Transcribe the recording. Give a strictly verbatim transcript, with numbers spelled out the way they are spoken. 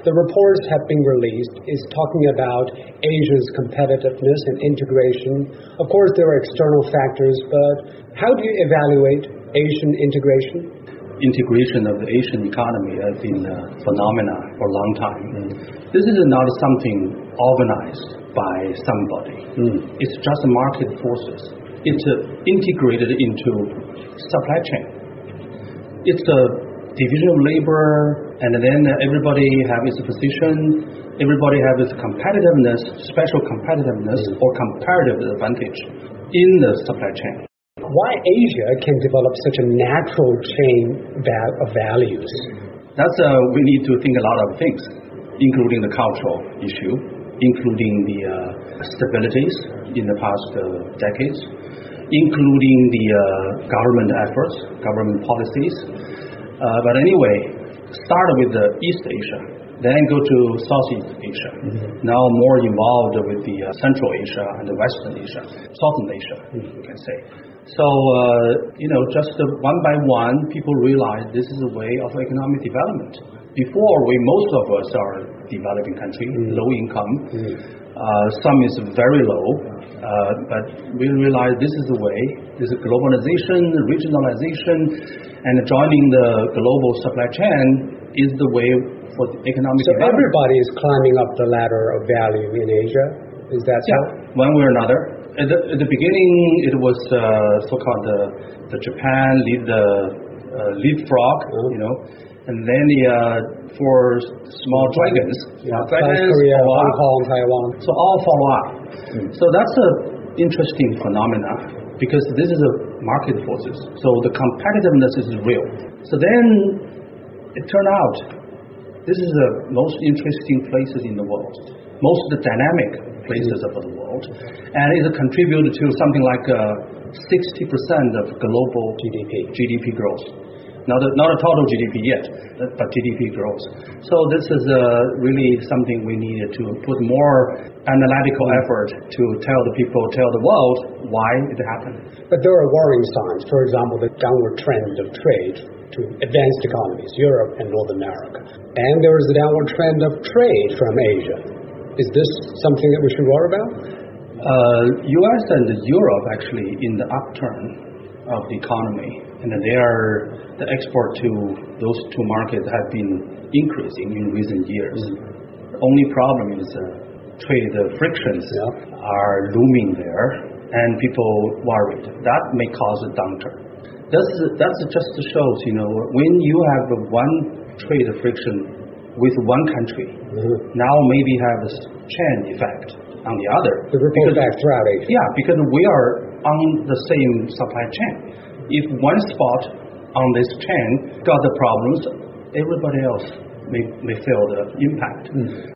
The reports have been released is talking about Asia's competitiveness and integration. Of course, there are external factors, but how do you evaluate Asian integration? Integration of the Asian economy has been a phenomenon for a long time. Mm. This is not something organized by somebody. Mm. It's just market forces. It's uh, integrated into supply chain. It's a division of labor, and then everybody have its position. Everybody have its competitiveness, special competitiveness mm. or comparative advantage in the supply chain. Why Asia can develop such a natural chain of values? That's uh, we need to think a lot of things, including the cultural issue, including the uh, stabilities in the past uh, decades, including the uh, government efforts, government policies. Uh, but anyway, start with the East Asia, then go to Southeast Asia. Mm-hmm. Now more involved with the uh, Central Asia and the Western Asia, Southern Asia, mm-hmm. you can say. So, uh, you know, just uh, one by one, people realize this is a way of economic development. Before, we most of us are developing country, mm. low income. Mm. Uh, some is very low, uh, but we realize this is the way. This is globalization, regionalization, and joining the global supply chain is the way for the economic so development. So everybody is climbing up the ladder of value in Asia? Is that so? Yeah, one way or another. At the, at the beginning, it was uh, so-called the, the Japan lead the uh, leapfrog, mm-hmm. you know, and then the uh, for small dragons, yeah, dragons, South Korea, Hong Kong, Taiwan. So all follow up. Mm-hmm. So that's an interesting phenomenon because this is a market forces. So the competitiveness is real. So then it turned out this is the most interesting places in the world, most of the dynamic places of the world, and it contributes to something like uh, sixty percent of global G D P G D P growth. Not a, not a total G D P yet, but G D P growth. So this is uh, really something we needed to put more analytical effort to tell the people, tell the world why it happened. But there are worrying signs. For example, the downward trend of trade to advanced economies, Europe and North America. And there is the downward trend of trade from Asia. Is this something that we should worry about? Uh, U S and Europe actually in the upturn of the economy, and they are the export to those two markets have been increasing in recent years. Mm-hmm. The only problem is uh, trade uh, frictions yeah. are looming there, and people worried that may cause a downturn. That's that's just shows you know when you have one trade friction with one country, mm-hmm. now maybe have a chain effect on the other. The ripple effect throughout Asia. Yeah, because we are on the same supply chain. If one spot on this chain got the problems, everybody else may, may feel the impact. Mm.